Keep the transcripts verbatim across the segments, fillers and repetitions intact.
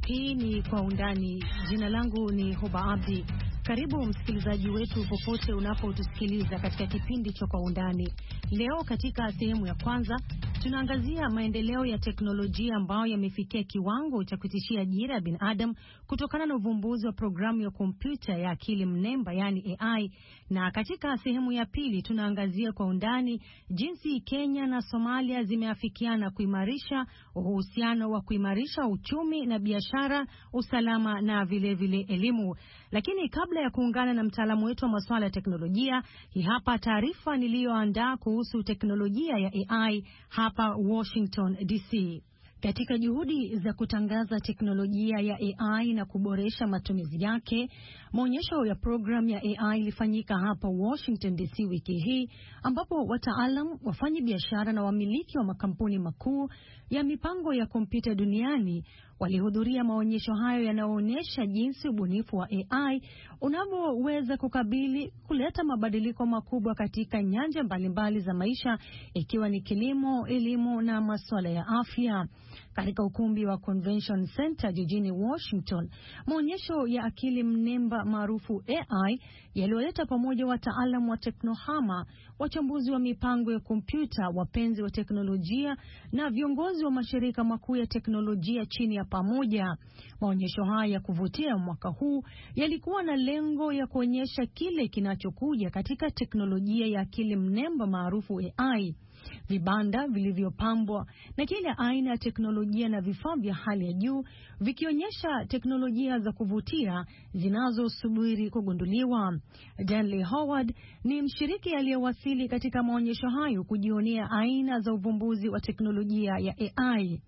Hii ni Kwa Undani. Jina langu ni Hoba Abdi. Karibu msikilizaji wetu popote unapotusikiliza katika kipindi cha Kwa Undani. Leo katika sehemu ya kwanza tunaangazia maendeleo ya teknolojia ambayo yamefikia kiwango cha kutishia ajira ya binadamu kutokana na uvumbuzi wa programu ya kompyuta ya akili mnemba yani A I, na katika sehemu ya pili tunaangazia kwa undani jinsi Kenya na Somalia zimeafikiana kuimarisha uhusiano wa kuimarisha uchumi na biashara, usalama na vile vile elimu. Lakini kabla ya kuungana na mtaalamu wetu wa masuala ya teknolojia, hii hapa taarifa niliyoandaa kuhusu teknolojia ya A I hapa Washington D C. Katika juhudi za kutangaza teknolojia ya A I na kuboresha matumizi yake, maonyesho ya program ya A I ilifanyika hapa Washington D C wiki hii, ambapo wataalamu, wafanyi biashara na wamiliki wa makampuni makuu ya mipango ya kompyuta duniani walihudhuria maonyesho hayo yanayoonyesha jinsi ubunifu wa A I unavyoweza kukabili kuleta mabadiliko makubwa katika nyanja mbalimbali za maisha, ikiwa ni kilimo, elimu na masuala ya afya. Katika ukumbi wa Convention Center jijini Washington, maonyesho ya akili mnemba maarufu A I yalioleta pamoja wataalamu wa teknohama, wachambuzi wa mipango ya kompyuta, wapenzi wa teknolojia na viongozi wa mashirika makuu ya teknolojia chini ya pamoja. Maonyesho haya ya kuvutia mwaka huu yalikuwa na lengo ya kuonyesha kile kinachokuja katika teknolojia ya akili mnemba maarufu A I. Vibanda vilivyopambwa na kila aina ya teknolojia na vifaa vya hali ya juu vikionyesha teknolojia za kuvutia zinazosubiri kugunduliwa. Danley Howard ni mshiriki aliyewasili katika maonyesho hayo kujionea aina za uvumbuzi wa teknolojia ya A I.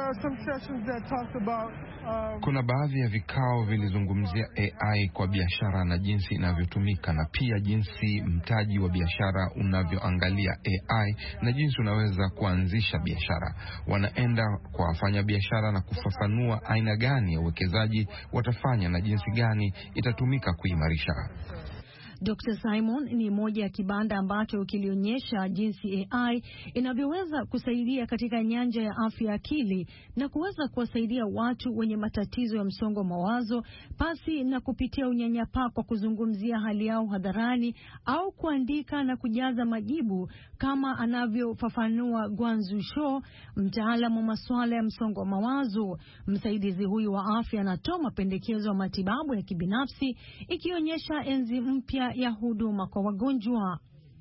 Kuna baadhi ya vikao vilizungumzia A I kwa biashara na jinsi inavyotumika, na pia jinsi mtaji wa biashara unavyoangalia A I na jinsi unaweza kuanzisha biashara. Wanaenda kwa wafanya biashara na kufafanua aina gani ya uwekezaji watafanya na jinsi gani itatumika kuimarisha. Doctor Simon ni moja ya kibanda ambacho kilionyesha jinsi A I inavyoweza kusaidia katika nyanja ya afya akili na kuweza kuwasaidia watu wenye matatizo ya msongo wa mawazo pasi na kupitia unyanyapaa kwa kuzungumzia hali yao hadharani au kuandika na kujaza majibu, kama anavyofafanua Gwanzu Shaw, mtaalamu wa masuala ya msongo wa mawazo. Msaidizi huyu wa afya anatoa mapendekezo ya matibabu ya kibinafsi, ikionyesha enzi mpya ya huduma kwa wagonjwa.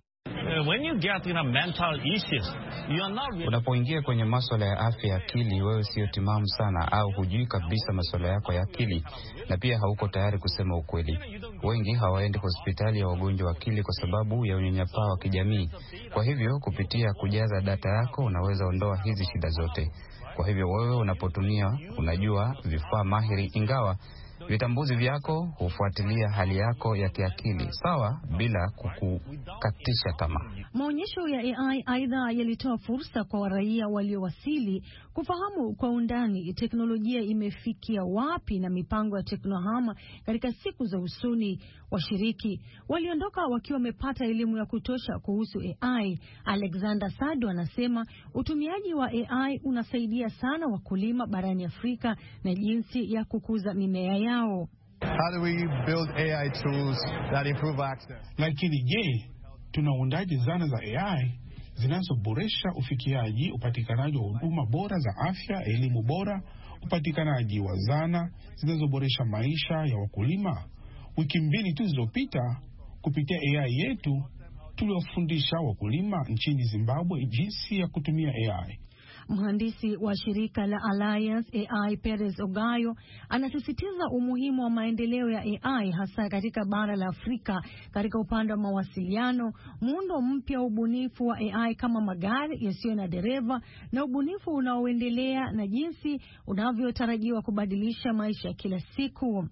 When you get in a mental issues, you are not really... Unapoingia kwenye masuala ya afya ya akili, wewe sio timamu sana au hujui kabisa masuala yako ya akili, na pia hauko tayari kusema ukweli. Wengi hawaendi hospitali ya wagonjwa wa akili kwa sababu ya unyanyapaa wa kijamii. Kwa hivyo kupitia kujaza data yako unaweza ondoa hizi shida zote. Kwa hivyo wewe unapotumia, unajua vifaa mahiri, ingawa vitambuzi vyako hufuatilia hali yako ya kiakili sawa bila kukukatisha tamaa. Maonyesho ya A I aidha yalitoa fursa kwa raia waliowasili kufahamu kwa undani teknolojia imefikia wapi na mipango ya teknohama katika siku za usoni. Washiriki waliondoka wakiwa wamepata elimu ya kutosha kuhusu A I. Alexander Sado anasema utumiaji wa A I unasaidia sana wakulima barani Afrika na jinsi ya kukuza mimea yao. How do we build A I tools that improve access? Lakini je, tunaundaje zana za A I zinazoboresha ufikiaji, upatikanaji wa huduma bora za afya, elimu bora, upatikanaji wa zana zinazoboresha maisha ya wakulima? Wiki mbili tu zilizopita, kupitia A I yetu tuliwafundisha wakulima nchini Zimbabwe jinsi ya kutumia A I. Mhandisi wa shirika la Alliance A I Perez Ogayo anasisitiza umuhimu wa maendeleo ya A I hasa katika bara la Afrika katika upande wa mawasiliano, muundo mpya wa ubunifu wa A I kama magari yasiyo na dereva na ubunifu unaoendelea na jinsi unavyotarajiwa kubadilisha maisha ya kila siku.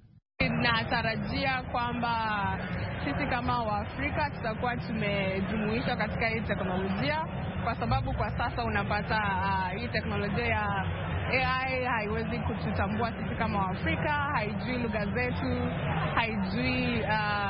Natarajia kwamba sisi kama Waafrika tutakuwa tumejumuishwa katika hii teknolojia, kwa sababu kwa sasa unapata uh, hii teknolojia ya A I haiwezi kututambua sisi kama Waafrika, haijui lugha zetu, haijui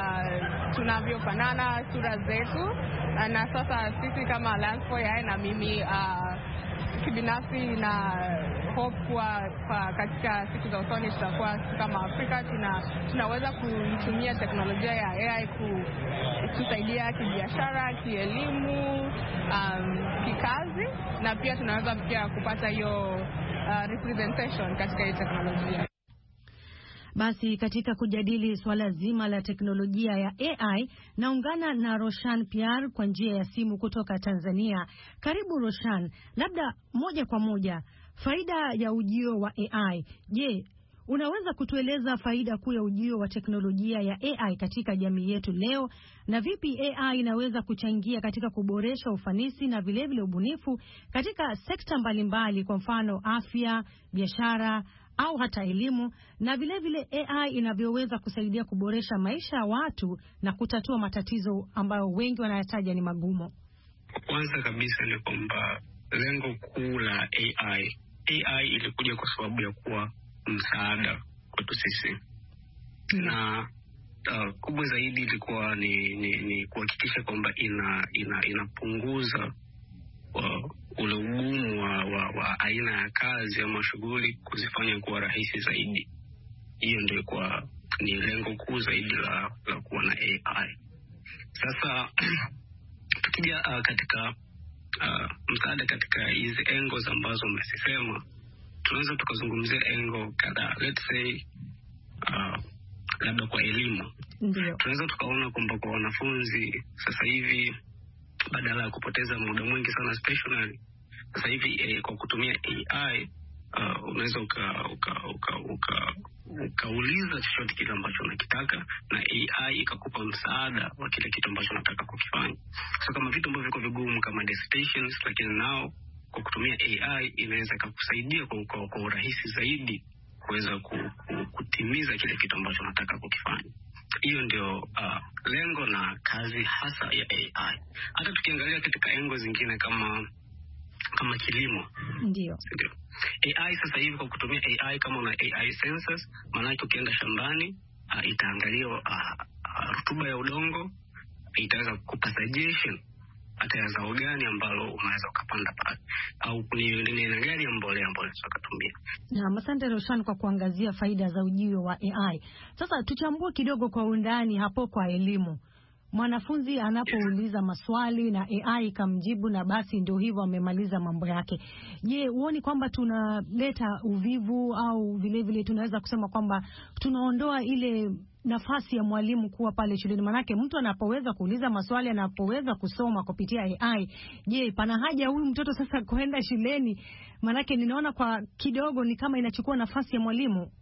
uh, tunavyofanana, sura zetu. Na sasa sisi kama Alliance for A I na mimi uh, kibinafsi na hope kwa, kwa katika siku za usoni tutakuwa kama Afrika tuna, tunaweza kuitumia teknolojia ya A I kutusaidia kibiashara, kielimu, um, kikazi, na pia tunaweza pia kupata hiyo uh, representation katika hii teknolojia. Basi katika kujadili swala zima la teknolojia ya A I, naungana na Roshan Pierre kwa njia ya simu kutoka Tanzania. Karibu Roshan, labda moja kwa moja, faida ya ujio wa A I. Je, unaweza kutueleza faida kuu ya ujio wa teknolojia ya A I katika jamii yetu leo, na vipi A I inaweza kuchangia katika kuboresha ufanisi na vile vile ubunifu katika sekta mbalimbali, kwa mfano afya, biashara au hata elimu, na vile vile A I inavyoweza kusaidia kuboresha maisha ya watu na kutatua matatizo ambayo wengi wanayataja ni magumu? Kwanza kabisa ni kwamba lengo kuu la A I, A I ilikuja kwa sababu ya kuwa msaada kwetu sisi. Mm. Na uh, kubwa zaidi ilikuwa ni, ni, ni kuhakikisha kwamba ina, ina, inapunguza uh, ule ugumu wa, wa, wa aina ya kazi ama shughuli, kuzifanya kuwa rahisi zaidi. Hiyo ndio kwa ni lengo kuu zaidi la, la kuwa na A I. Sasa tukija uh, katika uh, msaada katika hizi angles ambazo umesema, tunaweza tukazungumzia angle kadhaa. Let's say uh, labda kwa elimu. Ndio. Tunaweza tukaona kwamba kwa wanafunzi sasa hivi, badala ya kupoteza muda mwingi sana stationary, sasa hivi eh, kwa kutumia A I uh, unaweza uka uka uka uka ukauliza chochote kile ambacho unakitaka, na A I ikakupa msaada wa kile kitu ambacho unataka kukifanya. So kama vitu ambavyo viko vigumu kama dissertations, lakini nao kwa kutumia A I inaweza kukusaidia kwa, kwa, kwa urahisi zaidi kuweza ku, ku, kutimiza kile kitu ambacho unataka kukifanya. Hiyo ndio uh, lengo na kazi hasa ya A I. Hata tukiangalia katika engo zingine kama kama kilimo. Ndio. Ndio. A I sasa hivi kwa kutumia A I, kama una A I sensors, maana ukienda shambani uh, itaangalia uh, uh, rutuba ya udongo, itaweza kukupa suggestion hata ya zao gani ambalo unaweza ukapanda pale, au ni aina gani ya mbolea ambayo unaweza kutumia. Na asante Roshan kwa kuangazia faida za ujio wa A I. Sasa tuchambue kidogo kwa undani hapo kwa elimu. Mwanafunzi anapouliza maswali na A I ikamjibu na basi ndio hivyo amemaliza mambo yake. Je, uoni kwamba tunaleta uvivu, au vile vile tunaweza kusema kwamba tunaondoa ile nafasi ya mwalimu kuwa pale shuleni? Manake mtu anapoweza kuuliza maswali, anapoweza kusoma kupitia A I, je, pana haja huyu mtoto sasa kwenda shuleni? Manake ninaona kwa kidogo ni kama inachukua nafasi ya mwalimu.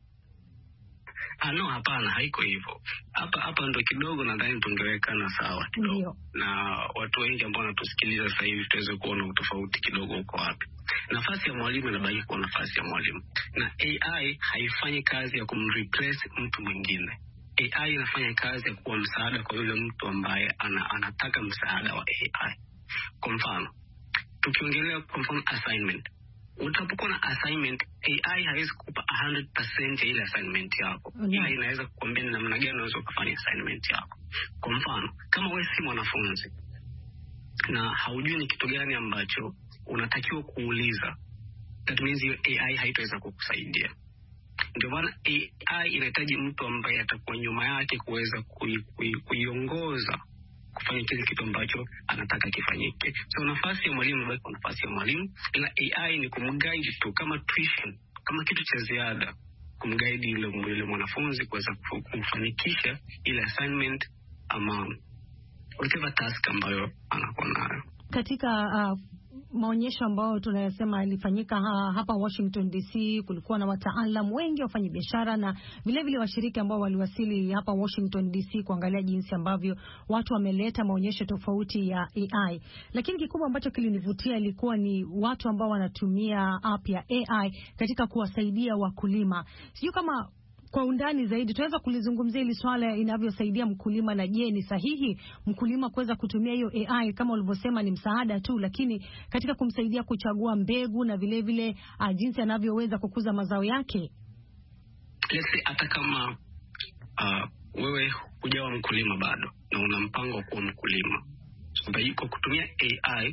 Ah, no, hapana, haiko hivyo. Hapa hapa ndo kidogo nadhani tungewekana sawa kidogo. Na watu wengi ambao wanatusikiliza sasa hivi tuweze kuona utofauti kidogo uko wapi. Nafasi ya mwalimu inabaki kuwa nafasi ya mwalimu. Na A I haifanyi kazi ya kumreplace mtu mwingine. A I inafanya kazi ya kuwa msaada kwa yule mtu ambaye ana, anataka msaada wa A I. Kwa mfano, tukiongelea kwa mfano assignment. Utapokuwa na assignment, A I haiwezi kukupa one hundred percent ya ile assignment yako. Mm-hmm. Ila inaweza kukuambia ni namna gani unaweza kufanya assignment yako. Kwa mfano, kama wewe si mwanafunzi na haujui ni kitu gani ambacho unatakiwa kuuliza, that means your A I haitaweza kukusaidia. Ndio maana A I inahitaji mtu ambaye atakuwa nyuma yake kuweza kuiongoza kui, kui kufanya kile kitu ambacho anataka kifanyike. So nafasi ya mwalimu bado kwa nafasi ya mwalimu, ila A I ni kumguide tu kama tuition, kama kitu cha ziada, kumguide yule yule mwanafunzi kuweza kufanikisha ile assignment ama whatever task ambayo anakuwa nayo. Katika uh, maonyesho ambayo tunayasema ilifanyika ha, hapa Washington D C, kulikuwa na wataalamu wengi, wafanya biashara na vile vile washiriki ambao waliwasili hapa Washington D C kuangalia jinsi ambavyo watu wameleta maonyesho tofauti ya A I. Lakini kikubwa ambacho kilinivutia ilikuwa ni watu ambao wanatumia app ya A I katika kuwasaidia wakulima. Sijui kama kwa undani zaidi tunaweza kulizungumzia ili swala inavyosaidia mkulima, na je, ni sahihi mkulima kuweza kutumia hiyo A I kama ulivyosema ni msaada tu, lakini katika kumsaidia kuchagua mbegu na vile vile uh, jinsi anavyoweza kukuza mazao yake? Let's say hata kama uh, wewe hujawa mkulima bado na una mpango wa kuwa mkulima, so kwa kutumia A I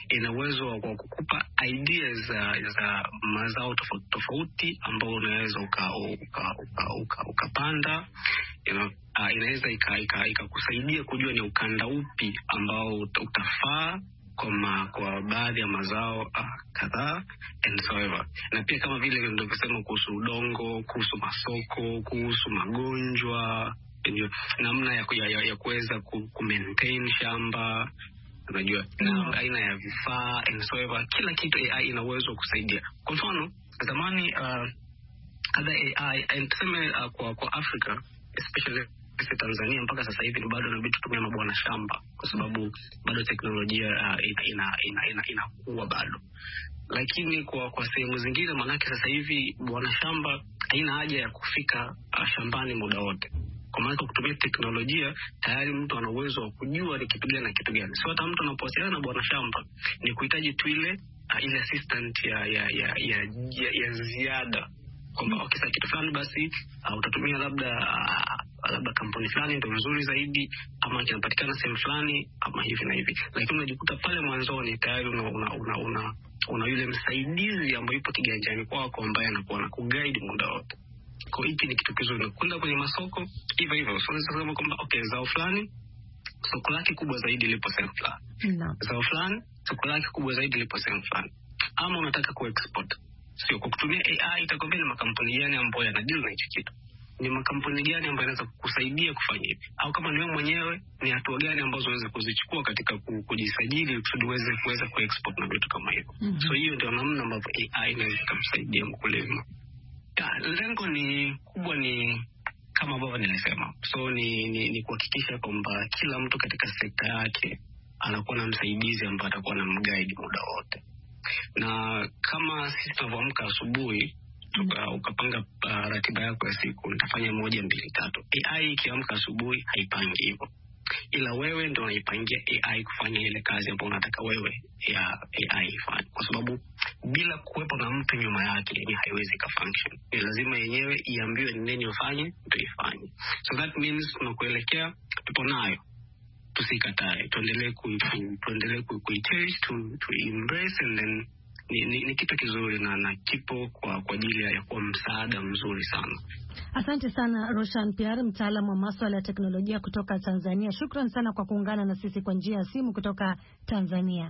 ina uwezo wa kukupa ideas za, za mazao tofauti tofauti ambao unaweza uka uka uka, uka, ukapanda. You know, uh, inaweza ikakusaidia ika, ika kujua ni ukanda upi ambao utafaa kwa ma, kwa baadhi ya mazao uh, kadhaa and so ever. Na pia kama vile ndio kusema kuhusu udongo, kuhusu masoko, kuhusu magonjwa, namna ya ya, ya kuweza ku, ku maintain shamba, unajua na aina ya vifaa and so ever. Kila kitu A I ina uwezo kusaidia. Kwa mfano zamani uh, kada A I and tuseme uh, kwa kwa Africa especially Tanzania mpaka sasa hivi ni bado inabidi tutumie mabwana shamba kwa sababu bado teknolojia uh, ina ina ina ina inakuwa bado. Lakini kwa kwa sehemu zingine manake sasa hivi bwana shamba haina haja ya kufika uh, shambani muda wote. Kwa maana kutumia teknolojia tayari mtu ana uwezo wa kujua ni kitu gani na kitu gani. Sio hata mtu anapowasiliana na bwana shamba ni kuhitaji tu ile uh, ile assistant ya ya ya ya, ya, ya ziada. Kwamba ukisa kitu fulani basi uh, utatumia labda uh, labda kampuni fulani ndio nzuri zaidi ama kinapatikana sehemu fulani ama hivi na hivi. Lakini unajikuta pale mwanzoni tayari una una una, una, una yule msaidizi ambaye yupo kiganjani kwako ambaye anakuwa na kuguide muda wote. Kwa hiyo ni kitu kizuri kwenda kwenye masoko hivyo hivyo. So unaweza kusema kwamba okay, zao fulani soko lake kubwa zaidi lipo sehemu fulani. No. Zao fulani soko lake kubwa zaidi lipo sehemu fulani. Ama unataka kuexport. Sio kwa kutumia A I itakwambia ni makampuni gani ambayo yanadeal na hicho kitu. Ni makampuni gani ambayo yanaweza kukusaidia kufanya hivi. Au kama ni wewe mwenyewe ni hatua gani ambazo unaweza kuzichukua katika kujisajili kusudi uweze kuweza kuexport na vitu kama hivyo. Mm-hmm. So hiyo ndio namna ambavyo A I inaweza kumsaidia mkulima. Ya, lengo ni kubwa ni kama ambavyo nilisema. So ni ni, ni kuhakikisha kwamba kila mtu katika sekta yake anakuwa na msaidizi ambaye atakuwa na mguide muda wote. Na kama sisi tunavyoamka asubuhi tuka ukapanga uh, ratiba yako ya siku nitafanya moja mbili tatu. A I ikiamka asubuhi haipangi hivyo. Ila wewe ndio unaipangia A I kufanya ile kazi ambayo unataka wewe ya A I ifanye. Kwa sababu bila kuwepo na mtu nyuma yake ni haiwezi ka function. Ni lazima yenyewe iambiwe ni nini ufanye ndio ifanye. So that means tunakuelekea tupo nayo. Tusikatae, tuendelee ku tuendelee ku kuicherish to to embrace and then ni, ni, ni kitu kizuri na na kipo kwa kwa ajili ya kuwa msaada mzuri sana. Asante sana Roshan Pierre, mtaalamu wa masuala ya teknolojia kutoka Tanzania. Shukrani sana kwa kuungana na sisi kwa njia ya simu kutoka Tanzania.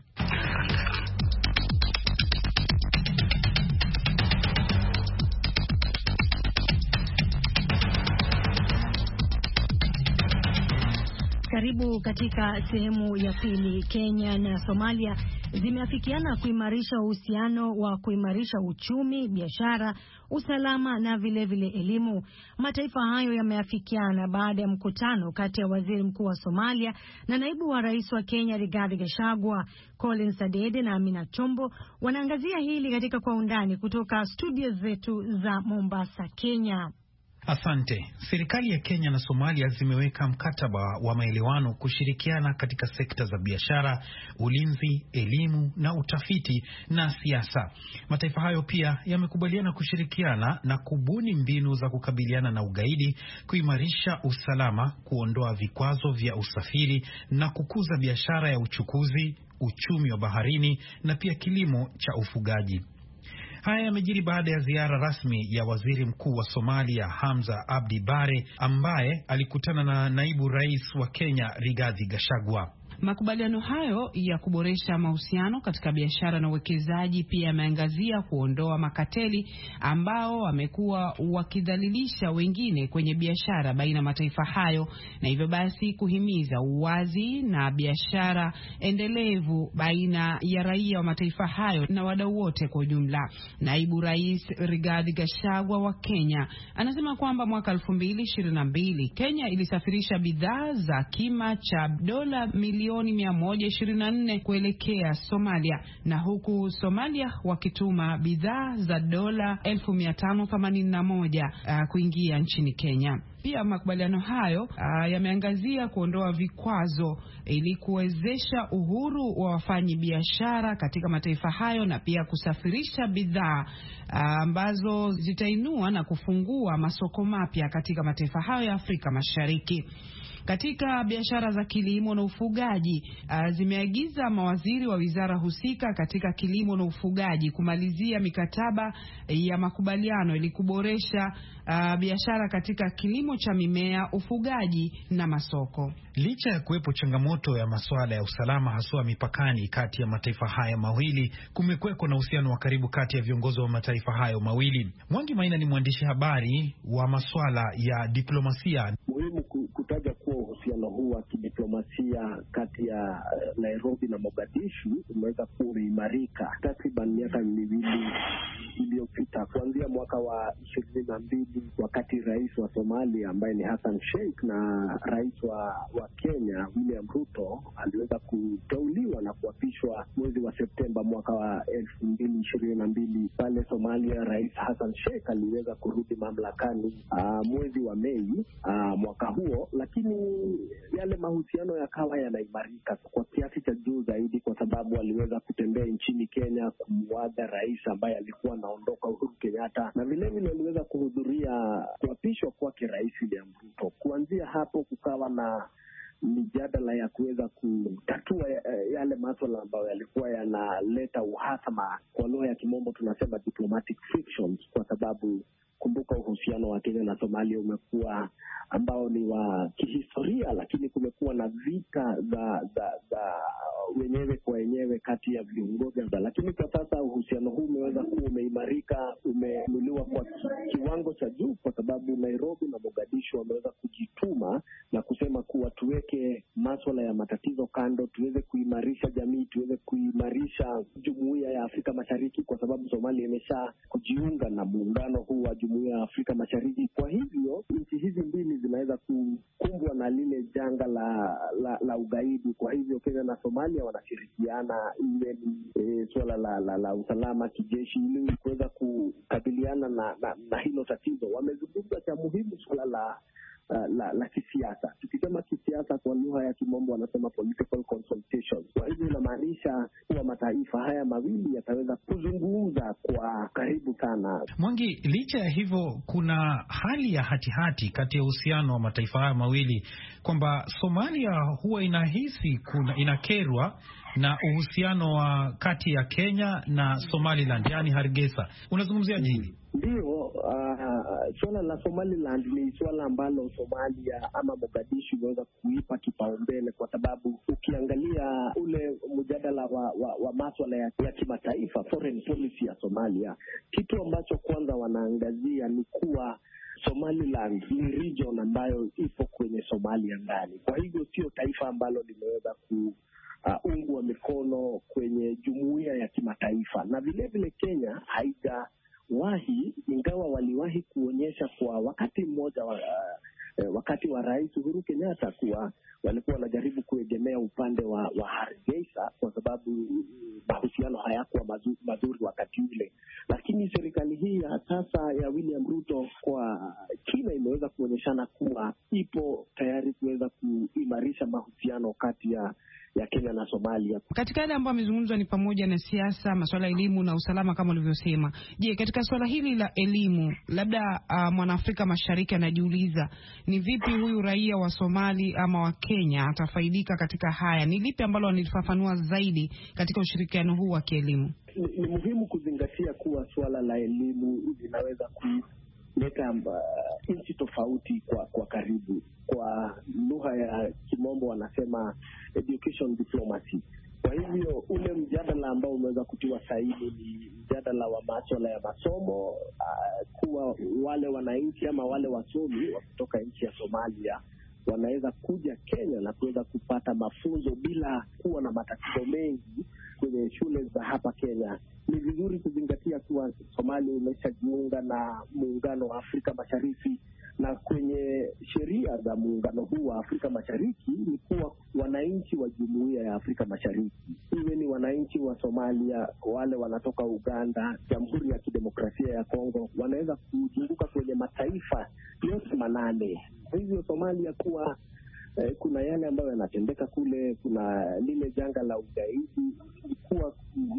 Karibu katika sehemu ya pili. Kenya na Somalia zimeafikiana kuimarisha uhusiano wa kuimarisha uchumi, biashara, usalama na vile vile elimu. Mataifa hayo yameafikiana baada ya mkutano kati ya waziri mkuu wa Somalia na naibu wa rais wa Kenya Rigathi Gachagua. Colin Sadede na Amina Chombo wanaangazia hili katika kwa undani kutoka studio zetu za Mombasa, Kenya. Asante. Serikali ya Kenya na Somalia zimeweka mkataba wa maelewano kushirikiana katika sekta za biashara, ulinzi, elimu na utafiti na siasa. Mataifa hayo pia yamekubaliana kushirikiana na kubuni mbinu za kukabiliana na ugaidi, kuimarisha usalama, kuondoa vikwazo vya usafiri na kukuza biashara ya uchukuzi, uchumi wa baharini na pia kilimo cha ufugaji. Haya yamejiri baada ya ziara rasmi ya waziri mkuu wa Somalia Hamza Abdi Bare ambaye alikutana na naibu rais wa Kenya Rigathi Gachagua. Makubaliano hayo ya kuboresha mahusiano katika biashara na uwekezaji pia yameangazia kuondoa makateli ambao wamekuwa wakidhalilisha wengine kwenye biashara baina mataifa hayo, na hivyo basi kuhimiza uwazi na biashara endelevu baina ya raia wa mataifa hayo na wadau wote kwa ujumla. Naibu Rais Rigathi Gachagua wa Kenya anasema kwamba mwaka elfu mbili ishirini na mbili Kenya ilisafirisha bidhaa za kima cha dola milioni mia moja ishirini na nne kuelekea Somalia, na huku Somalia wakituma bidhaa za dola elfu mia tano themanini na moja uh, kuingia nchini Kenya. Pia makubaliano hayo uh, yameangazia kuondoa vikwazo ili kuwezesha uhuru wa wafanyi biashara katika mataifa hayo na pia kusafirisha bidhaa uh, ambazo zitainua na kufungua masoko mapya katika mataifa hayo ya Afrika Mashariki. Katika biashara za kilimo na ufugaji, uh, zimeagiza mawaziri wa wizara husika katika kilimo na ufugaji kumalizia mikataba ya makubaliano ili kuboresha uh, biashara katika kilimo cha mimea, ufugaji na masoko. Licha ya kuwepo changamoto ya masuala ya usalama haswa mipakani kati ya mataifa haya mawili, kumekuweko na uhusiano wa karibu kati ya viongozi wa mataifa hayo mawili. Mwangi Maina ni mwandishi habari wa masuala ya diplomasia. Muhimu kutaja kuwa uhusiano huu wa kidiplomasia kati ya Nairobi na Mogadishu umeweza kuwa umeimarika takriban miaka miwili iliyopita, kuanzia mwaka wa ishirini na mbili wakati rais wa Somalia ambaye ni Hassan Sheikh na rais wa, wa Kenya William Ruto aliweza kuteuliwa na kuapishwa mwezi wa Septemba mwaka wa elfu mbili ishirini na mbili. Pale Somalia rais Hassan Sheikh aliweza kurudi mamlakani uh, mwezi wa Mei uh, mwaka huo, lakini yale mahusiano yakawa yanaimarika kwa kiasi cha juu zaidi, kwa sababu aliweza kutembea nchini Kenya kumwaga rais ambaye alikuwa anaondoka Uhuru Kenyatta, na vile vile aliweza kuhudhuria kuapishwa kwake rais William Ruto. Kuanzia hapo kukawa na mijadala ya kuweza kutatua yale masuala ambayo yalikuwa yanaleta uhasama. Kwa lugha ya kimombo tunasema diplomatic frictions, kwa sababu kumbuka uhusiano wa Kenya na Somalia umekuwa ambao ni wa kihistoria, lakini kumekuwa na vita za za za wenyewe kwa wenyewe kati ya viongozi. Lakini kwa sasa uhusiano huu umeweza kuwa umeimarika, umeinuliwa kwa kiwango cha juu, kwa sababu Nairobi na Mogadishu wameweza kujituma na kusema kuwa tuweke masuala ya matatizo kando, tuweze kuimarisha jamii, tuweze kuimarisha Jumuiya ya Afrika Mashariki, kwa sababu Somalia imesha kujiunga na muungano huu wa Jumuiya ya Afrika Mashariki. Kwa hivyo nchi hizi mbili zinaweza kukumbwa na lile janga la la, la ugaidi. Kwa hivyo Kenya na Somalia wanashirikiana iwe ni e, suala la, la la usalama kijeshi ili kuweza kukabiliana na, na na hilo tatizo. Wamezungumza cha muhimu suala la Uh, la, la kisiasa. Tukisema kisiasa kwa lugha ya kimombo wanasema political consultations. Kwa hivyo inamaanisha kuwa mataifa haya mawili yataweza kuzungumza kwa karibu sana. Mwangi, licha ya hivyo kuna hali ya hatihati kati ya uhusiano wa mataifa haya mawili, kwamba Somalia huwa inahisi kuna inakerwa na uhusiano wa kati ya Kenya na Somaliland, yani Hargeisa. Unazungumziaje hili? Ndio, uh, swala la Somaliland ni swala ambalo Somalia ama Mogadishu imeweza kuipa kipaumbele, kwa sababu ukiangalia ule mjadala wa, wa, wa masuala ya, ya kimataifa, foreign policy ya Somalia, kitu ambacho kwanza wanaangazia ni kuwa Somaliland ni region ambayo ipo kwenye Somalia ndani. Kwa hivyo sio taifa ambalo limeweza ku Uh, ungwa mikono kwenye jumuiya ya kimataifa. Na vile vile Kenya haijawahi, ingawa waliwahi kuonyesha kwa wakati mmoja wa, uh, wakati wa Rais Uhuru Kenyatta kuwa walikuwa wanajaribu kuegemea upande wa, wa Hargeisa, kwa sababu mahusiano hayakuwa mazuri, mazuri wakati ule. Lakini serikali hii ya sasa ya William Ruto kwa kina imeweza kuonyeshana kuwa ipo tayari kuweza kuimarisha mahusiano kati ya ya Kenya na Somalia. Katika yale ambayo amezungumzwa ni pamoja na siasa, masuala ya elimu na usalama kama ulivyosema. Je, katika swala hili la elimu, labda uh, Mwanaafrika Mashariki anajiuliza ni vipi huyu raia wa Somali ama wa Kenya atafaidika katika haya? Ni lipi ambalo wanifafanua zaidi katika ushirikiano huu wa kielimu? Ni, ni muhimu kuzingatia kuwa swala la elimu linaweza kuleta uh, nchi tofauti kwa kwa karibu. Kwa lugha ya kimombo wanasema education diplomacy. Kwa hivyo ule mjadala ambao umeweza kutiwa saini ni mjadala wa masuala ya masomo, uh, kuwa wale wananchi ama wale wasomi wa kutoka nchi ya Somalia wanaweza kuja Kenya na kuweza kupata mafunzo bila kuwa na matatizo mengi kwenye shule za hapa Kenya. Ni vizuri kuzingatia kuwa Somalia imeshajiunga na muungano wa Afrika Mashariki, na kwenye sheria za muungano huu wa Afrika Mashariki ni kuwa wananchi wa Jumuiya ya Afrika Mashariki, iwe ni wananchi wa Somalia, wale wanatoka Uganda, Jamhuri ya Kidemokrasia ya Kongo, wanaweza kuzunguka kwenye mataifa yote manane. Kwa hivyo Somalia kuwa eh, kuna yale ambayo yanatendeka kule, kuna lile janga la ugaidi, kuwa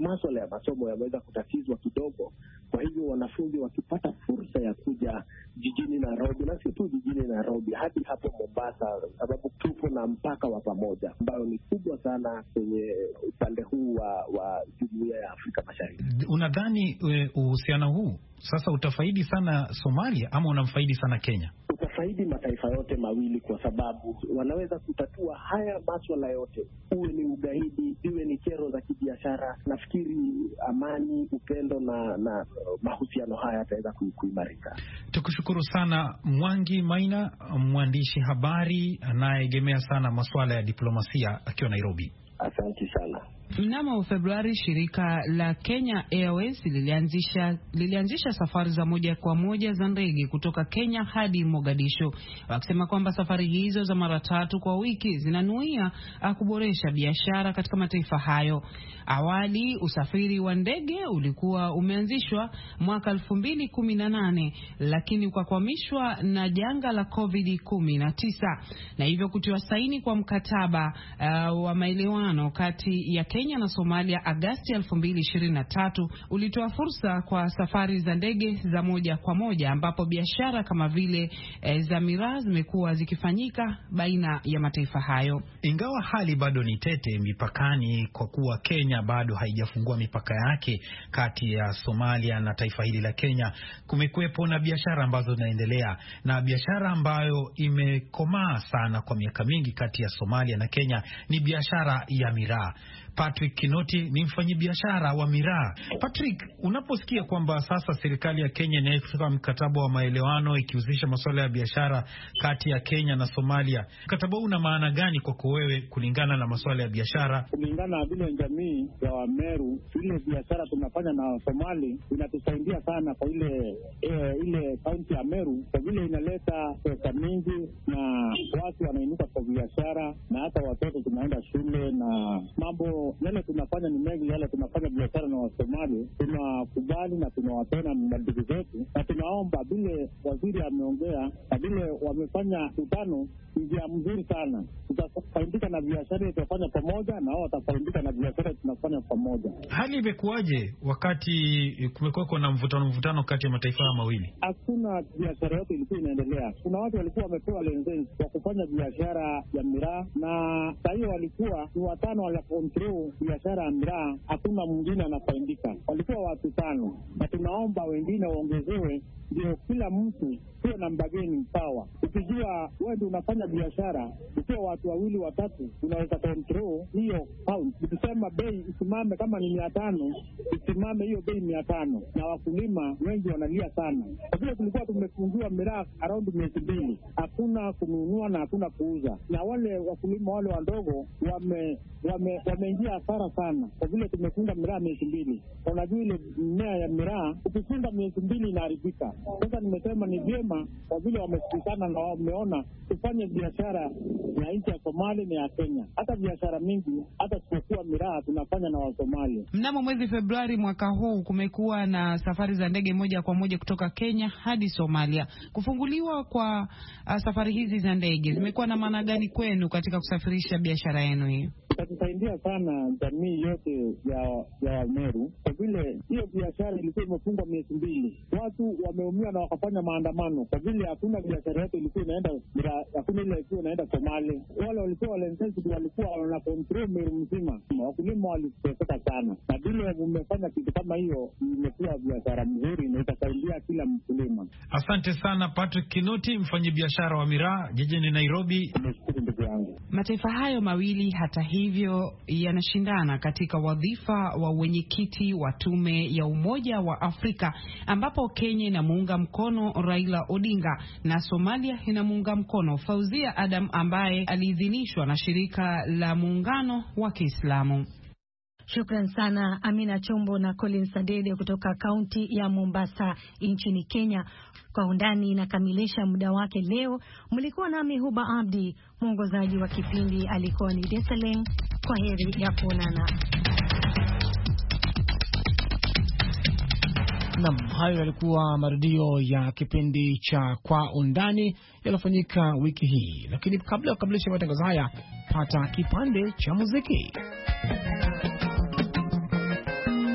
masuala ya masomo yameweza kutatizwa kidogo. Kwa hivyo wanafunzi wakipata fursa ya kuja jijini Nairobi, na si tu jijini Nairobi, hadi hapo Mombasa, sababu tupo na mpaka wa pamoja ambayo ni kubwa sana kwenye upande huu wa, wa Jumuiya ya Afrika Mashariki. Unadhani uhusiano huu sasa utafaidi sana Somalia ama unamfaidi sana Kenya? Utafaidi mataifa yote mawili, kwa sababu wanaweza kutatua haya masuala yote, uwe ni ugaidi, iwe ni kero za kibiashara. Nafikiri amani, upendo na, na mahusiano haya yataweza kuimarika. Tukushukuru sana Mwangi Maina, mwandishi habari anayeegemea sana masuala ya diplomasia akiwa Nairobi. Asante sana. Mnamo Februari, shirika la Kenya Airways lilianzisha lilianzisha safari za moja kwa moja za ndege kutoka Kenya hadi Mogadishu, wakisema kwamba safari hizo za mara tatu kwa wiki zinanuia kuboresha biashara katika mataifa hayo. Awali usafiri wa ndege ulikuwa umeanzishwa mwaka elfu mbili kumi na nane, lakini ukakwamishwa na janga la covid kumi na tisa, na hivyo kutiwa saini kwa mkataba uh, wa maelewano kati ya Kenya na Somalia Agosti elfu mbili ishirini na tatu ulitoa fursa kwa safari za ndege za moja kwa moja, ambapo biashara kama vile e, za miraa zimekuwa zikifanyika baina ya mataifa hayo. Ingawa hali bado ni tete mipakani, kwa kuwa Kenya bado haijafungua mipaka yake kati ya Somalia na taifa hili la Kenya, kumekuwepo na biashara ambazo zinaendelea, na biashara ambayo imekomaa sana kwa miaka mingi kati ya Somalia na Kenya ni biashara ya miraa. Patrick Kinoti ni mfanyabiashara wa miraa. Patrick, unaposikia kwamba sasa serikali ya Kenya inaweka mkataba wa maelewano ikihusisha masuala ya biashara kati ya Kenya na Somalia, mkataba huu una maana gani kwako wewe kulingana na masuala ya biashara? Kulingana na vile jamii ya Wameru, ile biashara tunafanya na Somali inatusaidia sana kwa ile e, ile kaunti ya Meru, kwa vile inaleta pesa mingi na watu wanainuka kwa biashara, na hata watoto tunaenda shule, na mambo yale tunafanya ni mengi. Yale tunafanya biashara na Wasomali tunakubali na tunawapenda ndugu zetu, na tunaomba vile waziri ameongea na vile wamefanya mkutano, njia mzuri sana. Tutafaidika na biashara tutafanya pamoja, na wao watafaidika na biashara tunafanya pamoja. Hali imekuwaje wakati kumekuwa na mvutano mvutano kati ya mataifa haya mawili? Hakuna biashara yote ilikuwa inaendelea. Kuna watu walikuwa wamepewa license kwa kufanya biashara ya miraa, na sasa hiyo walikuwa ni watano wala control biashara ya miraa, hakuna mwingine anafaidika. Walikuwa watu tano, na tunaomba wengine waongezewe, ndio kila mtu kuwe na bargaining power. Ukijua wewe ndio unafanya biashara, ukiwa watu wawili watatu unaweza control hiyo pound. Ukisema bei isimame kama ni mia tano, isimame hiyo bei mia tano, na wakulima wengi wanalia sana. Kwa vile tulikuwa tumefungiwa miraa around miezi mbili, hakuna kununua na hakuna kuuza, na wale wakulima wale wadogo wame wame wameingia hasara sana, kwa vile tumefunga miraa miezi mbili. Unajua ile mmea ya miraa ukifunga miezi mbili inaharibika. Sasa nimesema ni vyema, kwa vile wamesikizana na wameona tufanye biashara ya nchi ya Somalia na ya Kenya. Hata biashara mingi, hata tukokuwa miraa tunafanya na Wasomali. Mnamo mwezi Februari mwaka huu kumekuwa na safari za ndege moja kwa moja kutoka Kenya hadi Somalia. Kufunguliwa kwa uh, safari hizi za ndege zimekuwa na maana gani kwenu katika kusafirisha biashara yenu hiyo? Itatusaidia sana jamii yote ya ya Meru, kwa vile hiyo biashara ilikuwa imefungwa miezi mbili. Watu wameumia na wakafanya maandamano, kwa vile hakuna biashara yote ilikuwa inaenda, hakuna ile ilikuwa inaenda Somalia. Wale walikuwa wale intensive walikuwa wana control Meru mzima. Wakulima waliteseka sana, na vile umefanya kitu kama hiyo, imekuwa biashara mzuri na itasaidia kila mkulima. Asante sana Patrick Kinoti, mfanyabiashara wa miraa jijini Nairobi. Nimeshukuru ndugu yangu. Mataifa hayo mawili hata hivyo yanashindana katika wadhifa wa wenyekiti wa tume ya Umoja wa Afrika, ambapo Kenya inamuunga mkono Raila Odinga na Somalia inamuunga mkono Fauzia Adam ambaye aliidhinishwa na shirika la muungano wa Kiislamu. Shukran sana Amina Chombo na Colin Sadede kutoka kaunti ya Mombasa nchini Kenya. Kwa undani inakamilisha muda wake leo. Mlikuwa nami Huba Abdi, mwongozaji wa kipindi alikuwa ni Desaleng. Kwa heri ya kuonana. Naam, hayo yalikuwa marudio ya kipindi cha Kwa Undani yalofanyika wiki hii. Lakini kabla ya kukamilisha matangazo haya, pata kipande cha muziki.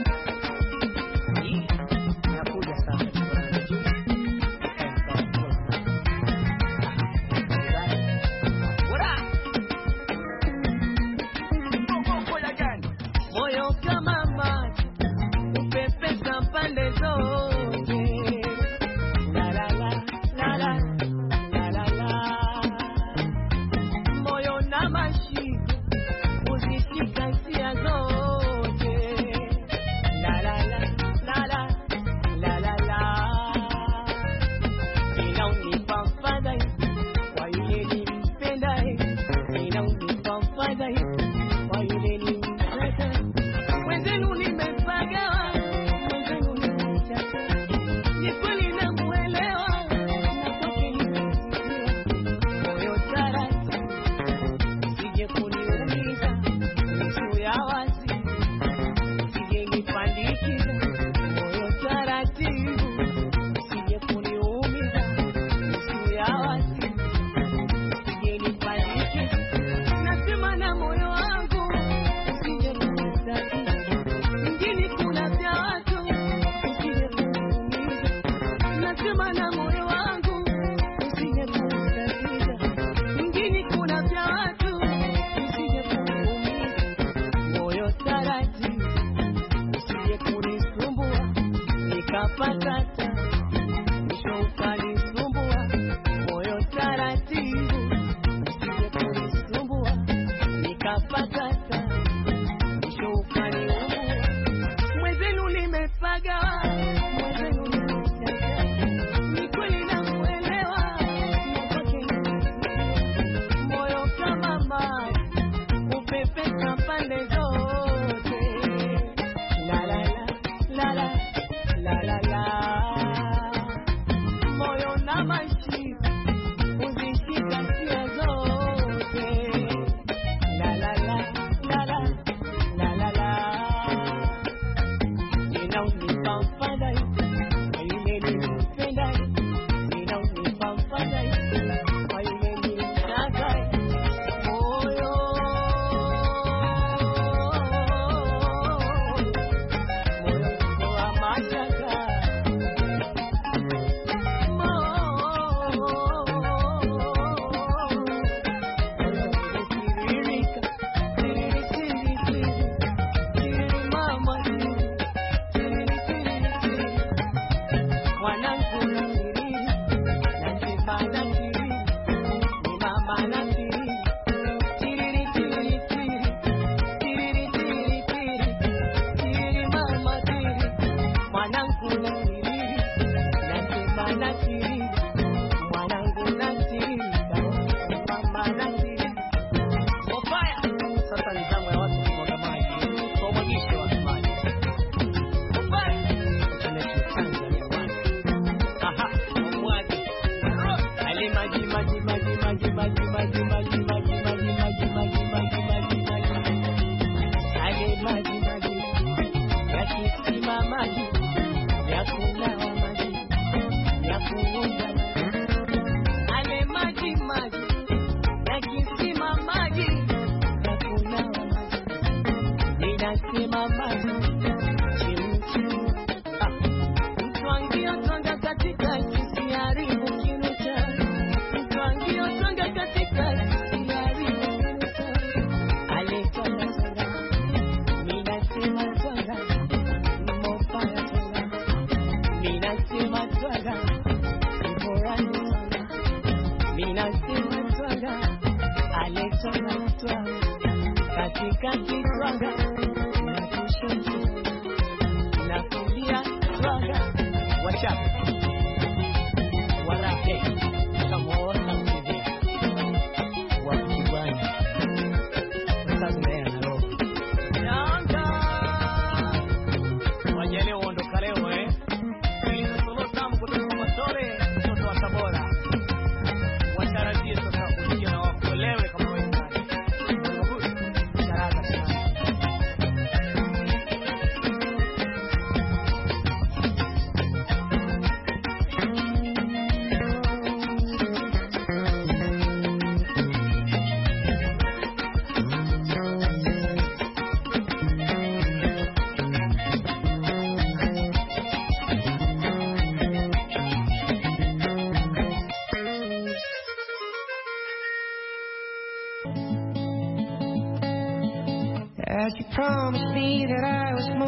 As you promised me that I was more